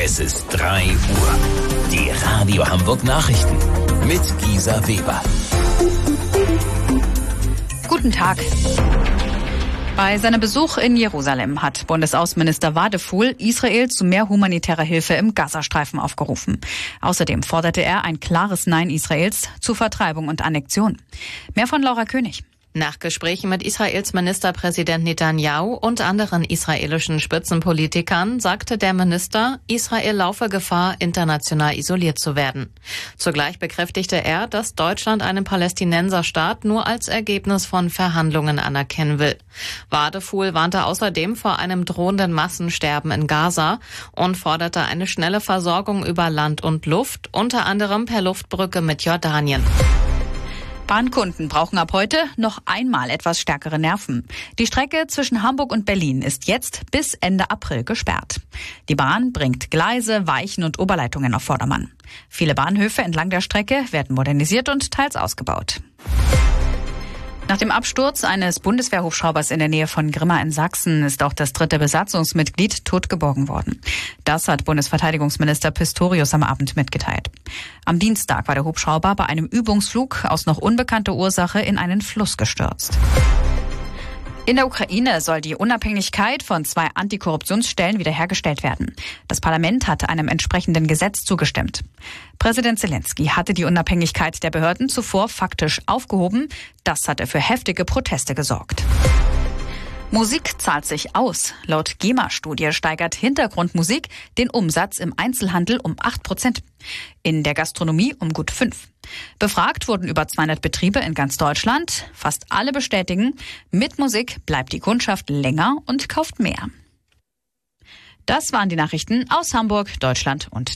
Es ist 3 Uhr. Die Radio Hamburg Nachrichten mit Gisa Weber. Guten Tag. Bei seinem Besuch in Jerusalem hat Bundesaußenminister Wadephul Israel zu mehr humanitärer Hilfe im Gazastreifen aufgerufen. Außerdem forderte er ein klares Nein Israels zu Vertreibung und Annexion. Mehr von Laura König. Nach Gesprächen mit Israels Ministerpräsident Netanyahu und anderen israelischen Spitzenpolitikern sagte der Minister, Israel laufe Gefahr, international isoliert zu werden. Zugleich bekräftigte er, dass Deutschland einen Palästinenserstaat nur als Ergebnis von Verhandlungen anerkennen will. Wadephul warnte außerdem vor einem drohenden Massensterben in Gaza und forderte eine schnelle Versorgung über Land und Luft, unter anderem per Luftbrücke mit Jordanien. Bahnkunden brauchen ab heute noch einmal etwas stärkere Nerven. Die Strecke zwischen Hamburg und Berlin ist jetzt bis Ende April gesperrt. Die Bahn bringt Gleise, Weichen und Oberleitungen auf Vordermann. Viele Bahnhöfe entlang der Strecke werden modernisiert und teils ausgebaut. Nach dem Absturz eines Bundeswehrhubschraubers in der Nähe von Grimma in Sachsen ist auch das 3. Besatzungsmitglied tot geborgen worden. Das hat Bundesverteidigungsminister Pistorius am Abend mitgeteilt. Am Dienstag war der Hubschrauber bei einem Übungsflug aus noch unbekannter Ursache in einen Fluss gestürzt. In der Ukraine soll die Unabhängigkeit von 2 Antikorruptionsstellen wiederhergestellt werden. Das Parlament hatte einem entsprechenden Gesetz zugestimmt. Präsident Zelensky hatte die Unabhängigkeit der Behörden zuvor faktisch aufgehoben. Das hatte für heftige Proteste gesorgt. Musik zahlt sich aus. Laut GEMA-Studie steigert Hintergrundmusik den Umsatz im Einzelhandel um 8%. In der Gastronomie um gut 5%. Befragt wurden über 200 Betriebe in ganz Deutschland. Fast alle bestätigen, mit Musik bleibt die Kundschaft länger und kauft mehr. Das waren die Nachrichten aus Hamburg, Deutschland und